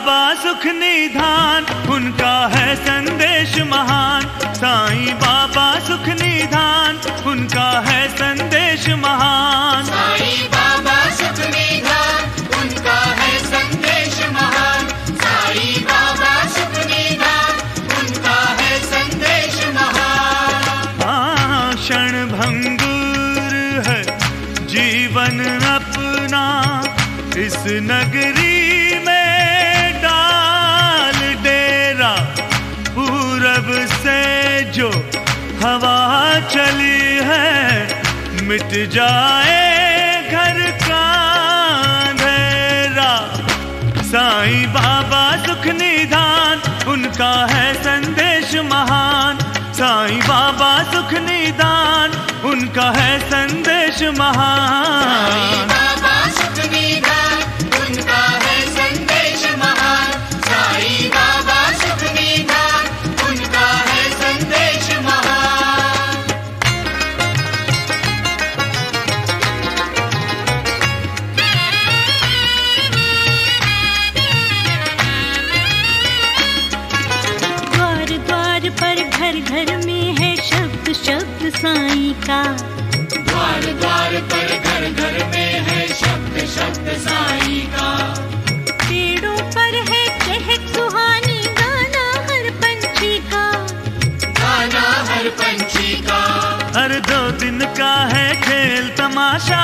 बाबा सुख निधान, उनका है संदेश महान। साईं बाबा सुख निधान, उनका है संदेश महान। साईं बाबा सुख निधान, उनका है संदेश महान। साईं बाबा सुख निधान, उनका है संदेश महान। क्षण भंगुर है जीवन अपना, इस नगरी में डाल डेरा। पूरब से जो हवा चली है, मिट जाए घर का अंधेरा। साईं बाबा सुख निधान, उनका है संदेश महान। साईं बाबा सुख निधान, उनका है संदेश महान। साईं बाबा सुख निधान, उनका है संदेश महान। साईं बाबा सुख निधान, उनका है संदेश महान। द्वार द्वार पर घर घर में है शब्द शब्द साईं का। द्वार द्वार पर घर घर में है शब्द शब्द साईं का। पेड़ों पर है चहक सुहानी, गाना हर पंछी का। गाना हर पंछी का। हर 2 दिन का है खेल तमाशा,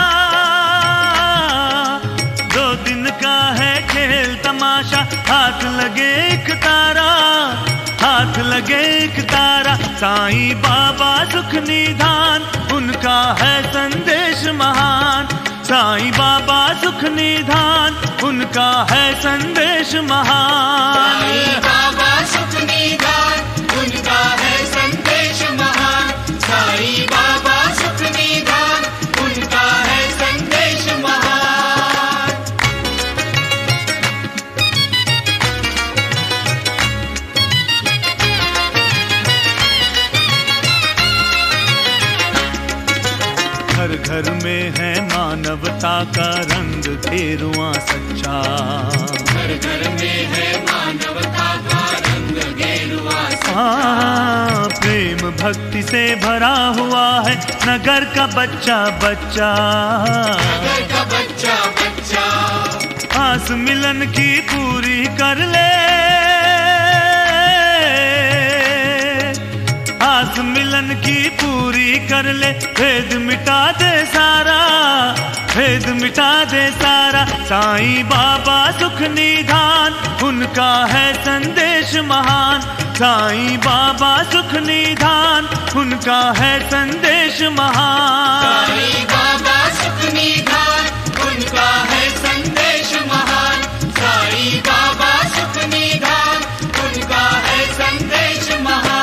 2 दिन का है खेल तमाशा। हाथ लगे एक तारा, हाथ लगे एक तारा। साईं बाबा सुख निधान, उनका है संदेश महान। साईं बाबा सुख निधान, उनका है संदेश महान। साईं बाबा सुख निधान, उनका है संदेश महान। साईं बाबा सुख निधान, उनका है संदेश महान। घर घर में है मानवता का रंग गेरुआ सच्चा। घर घर में है मानवता का रंग गेरुआ सच्चा। प्रेम भक्ति से भरा हुआ है नगर का बच्चा बच्चा। नगर का बच्चा बच्चा। आस मिलन की पूरी कर ले, आस मिलन की पूरी कर ले। भेद मिटा दे सारा, भेद मिटा दे सारा। साईं बाबा सुख निधान, उनका है संदेश महान। साईं बाबा सुख निधान, उनका है संदेश महान। साईं बाबा सुख निधान, उनका है संदेश महान। साईं बाबा सुख निधान, उनका है संदेश महान।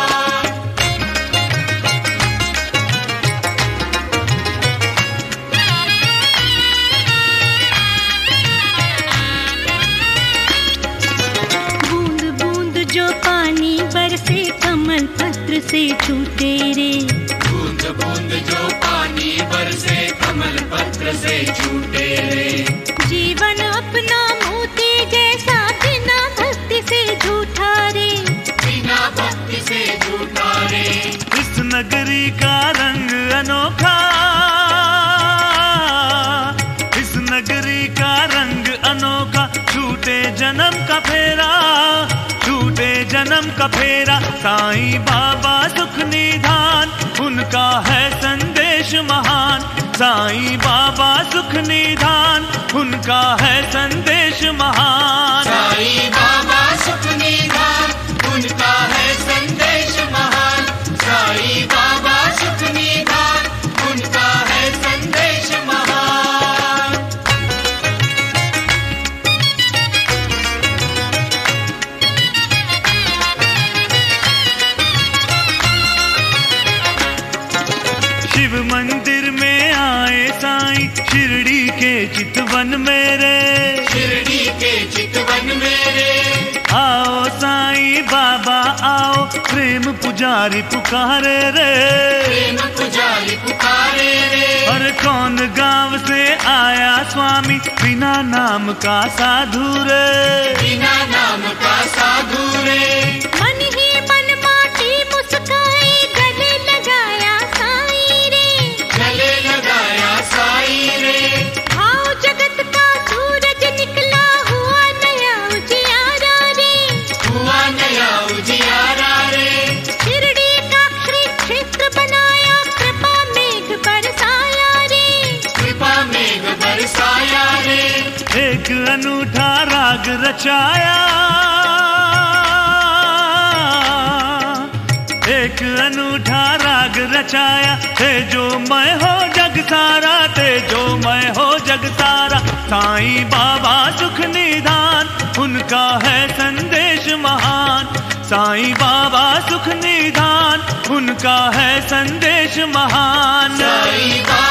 कमल पत्र से छूटे रे। बूंद बूंद जो पानी बरसे, कमल पत्र से छूटे रे। जीवन अपना मोती जैसा, बिना भक्ति से झूठा रे। बिना भक्ति से झूठा रे। इस नगरी का रंग अनोखा, इस नगरी का रंग अनोखा। छूटे जन्म का फेरा, छूटे जन्म का फेरा। साईं बाबा सुख निधान, उनका है संदेश महान। साईं बाबा सुख निधान, उनका है संदेश महान। साईं बाबा सुख निधान, उनका है संदेश महान। साईं बाबा सुख निधान, उनका है संदेश महान। शिव मंदिर में आए साईं, शिरडी के चितवन मेरे। शिरडी के चितवन मेरे। आओ साईं बाबा आओ, प्रेम पुजारी पुकारे रे। प्रेम पुजारी पुकारे रे। और कौन गांव से आया स्वामी बिना नाम का साधु रे, बिना नाम का साधु रे। मन ही मन माटी मुस्काए, गले लगाया साई रे, गले लगाया साई रे। आओ जगत का सूरज निकला, हुआ नया उजियारा रे, हुआ नया उजियारा रे। शिरडी का श्री क्षेत्र बनाया, कृपा मेघ बरसाया रे, कृपा मेघ बरसाया रे। एक अनूठा राग रचाया, एक अनूठा राग रचाया, तेजो मैं हो जग सारा, तेजो मैं हो जग सारा। साईं बाबा सुख निधान, उनका है संदेश महान। साईं बाबा सुख निधान, उनका है संदेश महान। साईं बाबा